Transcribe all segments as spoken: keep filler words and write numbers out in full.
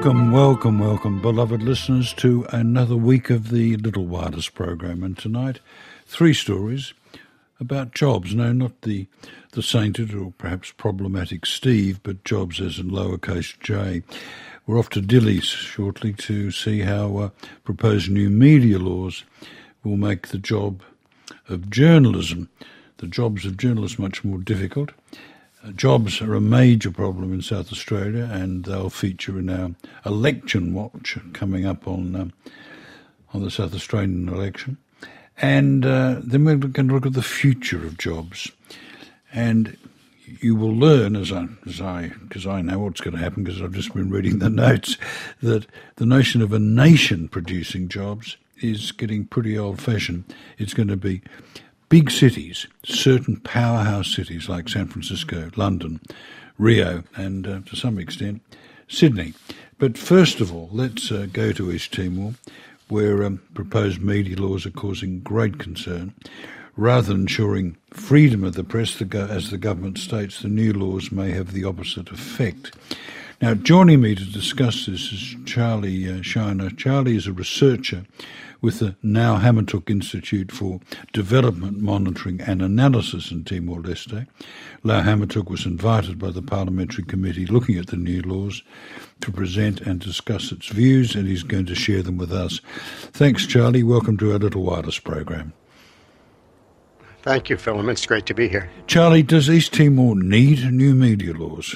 Welcome, welcome, welcome, beloved listeners, to another week of the Little Wireless program. And tonight, three stories about jobs. No, not the, the sainted or perhaps problematic Steve, but jobs as in lowercase j. We're off to Dili shortly to see how uh, proposed new media laws will make the job of journalism, the jobs of journalists, much more difficult. Uh, jobs are a major problem in South Australia, and they'll feature in our election watch coming up on um, on the South Australian election. And uh, then we're going to look at the future of jobs. And you will learn, as I, as I, because I know what's going to happen because I've just been reading the notes, that the notion of a nation producing jobs is getting pretty old-fashioned. It's going to be big cities, certain powerhouse cities like San Francisco, London, Rio, and uh, to some extent Sydney. But first of all, let's uh, go to East Timor, where um, proposed media laws are causing great concern. Rather than ensuring freedom of the press, the go- as the government states, the new laws may have the opposite effect. Now, joining me to discuss this is Charlie uh, Shiner. Charlie is a researcher with the Now Hamantuk Institute for Development Monitoring and Analysis in Timor-Leste. Lau Hamantuk was invited by the Parliamentary Committee looking at the new laws to present and discuss its views, and he's going to share them with us. Thanks, Charlie. Welcome to our Little Wireless program. Thank you, Phil. It's great to be here. Charlie, does East Timor need new media laws?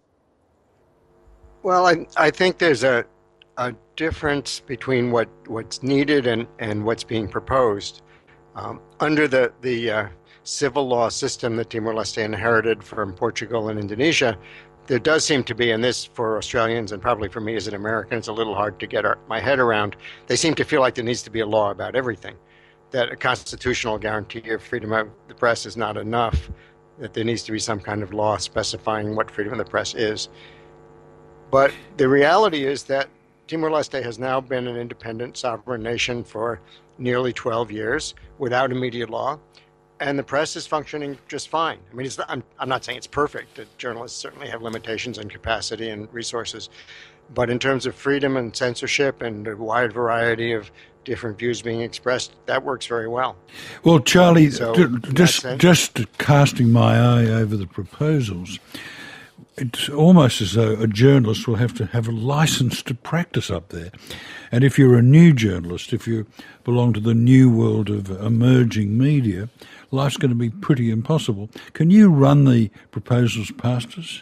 Well, I, I think there's a, a difference between what, what's needed and, and what's being proposed. Um, under the, the uh, civil law system that Timor-Leste inherited from Portugal and Indonesia, there does seem to be, and this for Australians and probably for me as an American, it's a little hard to get our, my head around, they seem to feel like there needs to be a law about everything, that a constitutional guarantee of freedom of the press is not enough, that there needs to be some kind of law specifying what freedom of the press is. But the reality is that Timor-Leste has now been an independent sovereign nation for nearly twelve years without a media law, and the press is functioning just fine. I mean, it's not, I'm, I'm not saying it's perfect. The journalists certainly have limitations and capacity and resources. But in terms of freedom and censorship and a wide variety of different views being expressed, that works very well. Well, Charlie, so, d- just, just casting my eye over the proposals, it's almost as though a journalist will have to have a license to practice up there. And if you're a new journalist, if you belong to the new world of emerging media, life's going to be pretty impossible. Can you run the proposals past us?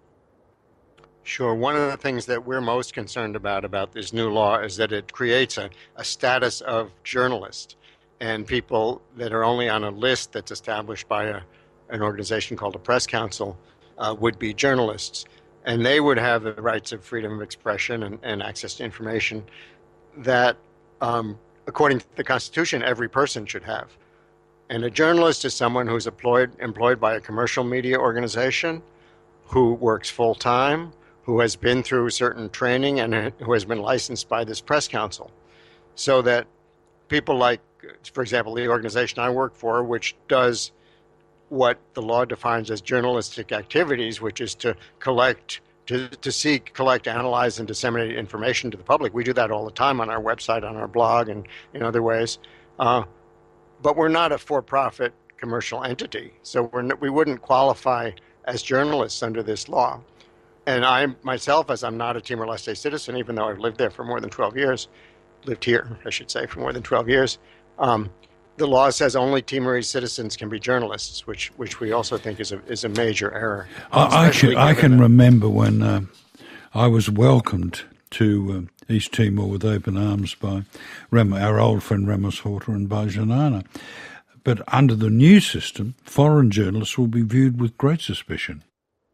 Sure. One of the things that we're most concerned about about this new law is that it creates a, a status of journalist, and people that are only on a list that's established by a, an organization called a press council uh, would be journalists, and they would have the rights of freedom of expression and, and access to information that, um, according to the Constitution, every person should have. And a journalist is someone who's employed, employed by a commercial media organization, who works full-time, who has been through certain training, and who has been licensed by this press council. So that people like, for example, the organization I work for, which does what the law defines as journalistic activities, which is to collect, to, to seek, collect, analyze, and disseminate information to the public. We do that all the time on our website, on our blog, and in other ways. Uh, but we're not a for-profit commercial entity, so we're, we wouldn't qualify as journalists under this law. And I myself, as I'm not a Timor-Leste citizen, even though I've lived there for more than twelve years, lived here, I should say, for more than twelve years, um, the law says only Timorese citizens can be journalists, which which we also think is a is a major error. I, I can, I can remember when uh, I was welcomed to uh, East Timor with open arms by Ram, our old friend Ramos Horta and by Janana. But under the new system, foreign journalists will be viewed with great suspicion.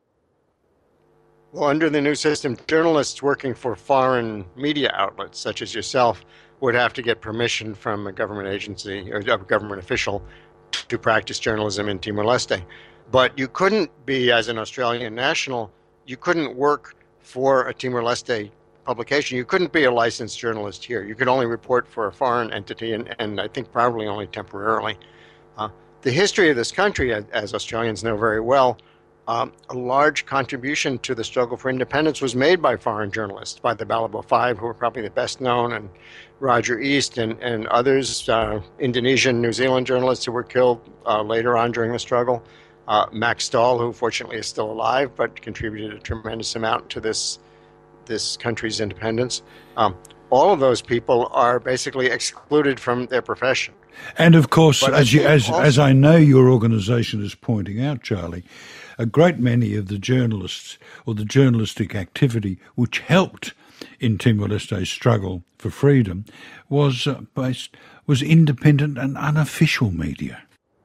Well, under the new system, journalists working for foreign media outlets, such as yourself, would have to get permission from a government agency or a government official to practice journalism in Timor-Leste. But you couldn't be, as an Australian national, you couldn't work for a Timor-Leste publication. You couldn't be a licensed journalist here. You could only report for a foreign entity, and, and I think probably only temporarily. Uh, the history of this country, as Australians know very well, Um, a large contribution to the struggle for independence was made by foreign journalists, by the Balibo Five, who are probably the best known, and Roger East and, and others, uh, Indonesian, New Zealand journalists who were killed uh, later on during the struggle. Uh, Max Stahl, who fortunately is still alive, but contributed a tremendous amount to this this country's independence. Um, all of those people are basically excluded from their profession. And of course, But as, you, as, also, as I know your organisation is pointing out, Charlie, a great many of the journalists or the journalistic activity which helped in Timor-Leste's struggle for freedom was uh, based was independent and unofficial media.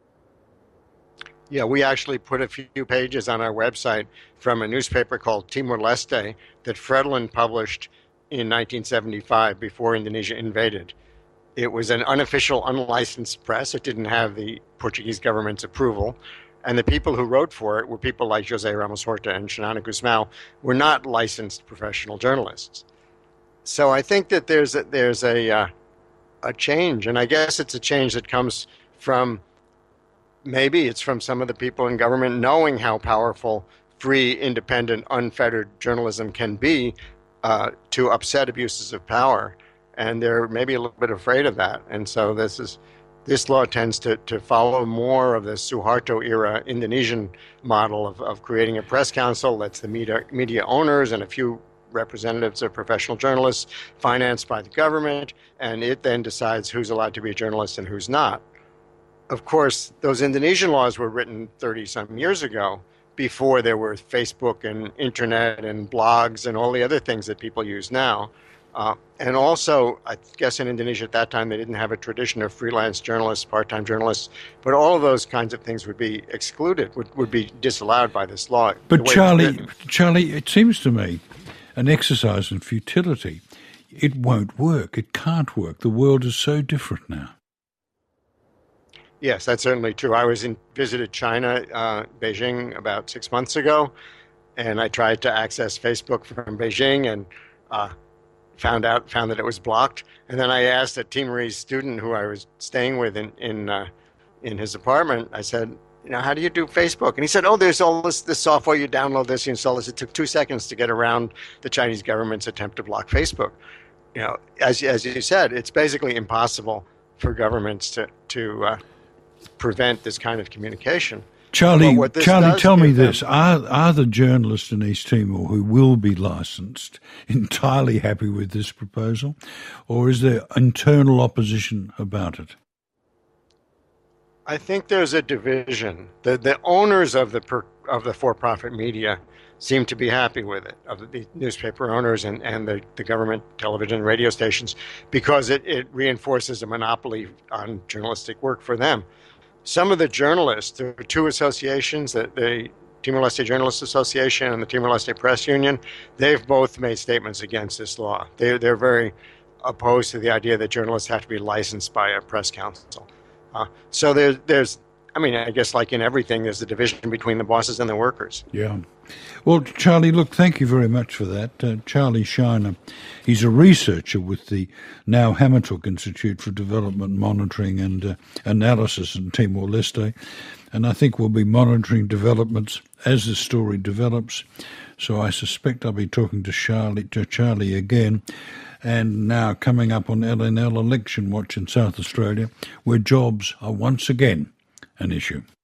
Yeah, we actually put a few pages on our website from a newspaper called Timor-Leste that Fredlin published in nineteen seventy-five before Indonesia invaded. It was an unofficial, unlicensed press. It didn't have the Portuguese government's approval. And the people who wrote for it were people like José Ramos Horta and Xanana Gusmão, were not licensed professional journalists. So I think that there's a, there's a, uh, a change, and I guess it's a change that comes from, maybe it's from some of the people in government knowing how powerful free, independent, unfettered journalism can be uh, to upset abuses of power. And they're maybe a little bit afraid of that. And so this is this law tends to, to follow more of the Suharto era Indonesian model of, of creating a press council that's the media, media owners and a few representatives of professional journalists financed by the government, and it then decides who's allowed to be a journalist and who's not. Of course, those Indonesian laws were written thirty-some years ago, before there were Facebook and internet and blogs and all the other things that people use now. Uh, and also, I guess in Indonesia at that time, they didn't have a tradition of freelance journalists, part-time journalists, but all of those kinds of things would be excluded, would, would be disallowed by this law. But Charlie, Charlie, it seems to me an exercise in futility. It won't work. It can't work. The world is so different now. Yes, that's certainly true. I was in visited China, uh, Beijing, about six months ago, and I tried to access Facebook from Beijing and uh, found out found that it was blocked. And then I asked a Timorese student who I was staying with in in, uh, in his apartment. I said, you know, how do you do Facebook? And he said, oh, there's all this this software. You download this, you install this. It took two seconds to get around the Chinese government's attempt to block Facebook. You know, as as you said, it's basically impossible for governments to to uh, prevent this kind of communication. Charlie, Charlie, tell me them, this. Are, are the journalists in East Timor who will be licensed entirely happy with this proposal, or is there internal opposition about it? I think there's a division. The the owners of the per, of the for-profit media seem to be happy with it, of the newspaper owners and, and the, the government television and radio stations, because it, it reinforces a monopoly on journalistic work for them. Some of the journalists, there are two associations, the, the Timor-Leste Journalists Association and the Timor-Leste Press Union, they've both made statements against this law. They, they're very opposed to the idea that journalists have to be licensed by a press council. Uh, so there, there's, I mean, I guess like in everything, there's a division between the bosses and the workers. Yeah. Well, Charlie, look, thank you very much for that. Uh, Charlie Shiner, he's a researcher with the now Hamertook Institute for Development Monitoring and uh, Analysis in Timor-Leste, and I think we'll be monitoring developments as the story develops. So I suspect I'll be talking to Charlie, to Charlie again. And now coming up on L N L Election Watch in South Australia, where jobs are once again an issue.